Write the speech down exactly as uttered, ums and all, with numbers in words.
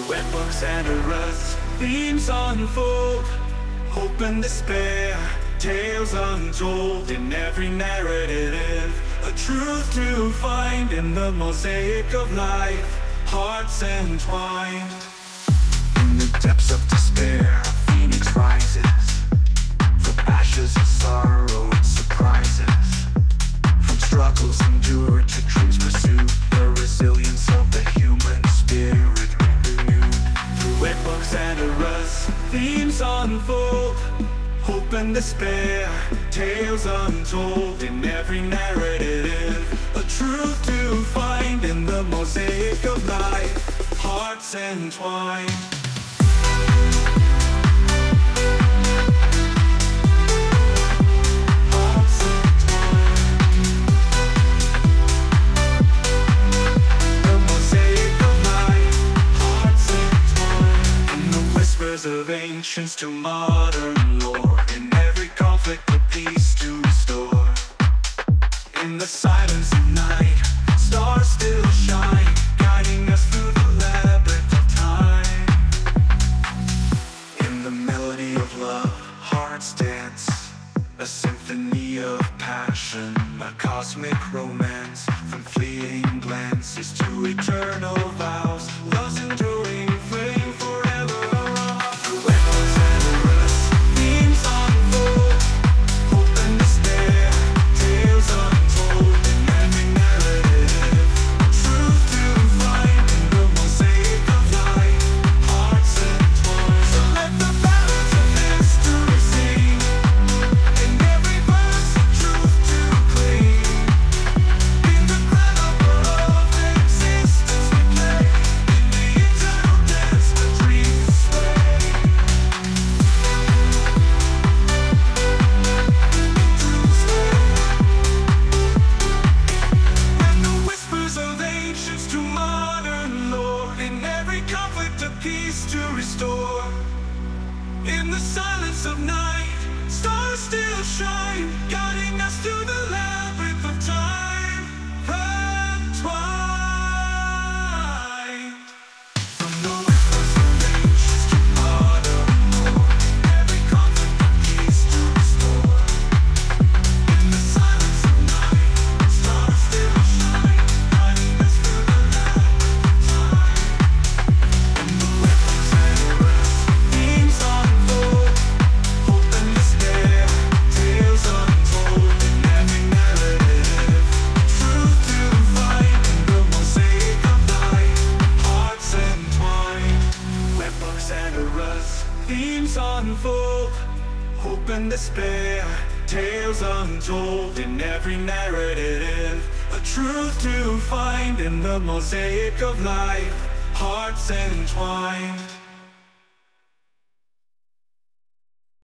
Weapons and arrests, themes unfold, hope and despair, tales untold in every narrative. A truth to find in the mosaic of life, hearts entwined. In the depths of despair, a phoenix rises. From ashes of sorrow it surprises. From struggles endured to dreams pursued, the resilience of the human spirit renewed. Through epochs and eras, themes unfold, hope and despair, tales untold in every narrative. A truth to find in the mosaic of life, hearts entwined. Of ancients to modern lore, in every conflict a peace to restore. In the silence of night, stars still shine, guiding us through the labyrinth of time. In the melody of love, hearts dance, a symphony of passion, a cosmic romance. From fleeting glances to eternal vows, love's enduring flame forever. Peace to restore. In the silence of night, stars still shine, guiding us through the labyrinth of time. Entwined. From the whispers of ages to modern lore, in every conflict a peace to restore. In the silence of night, stars still shine, guiding us through the labyrinth of time. Themes unfold, hope and despair, tales untold in every narrative. A truth to find in the mosaic of life, hearts entwined.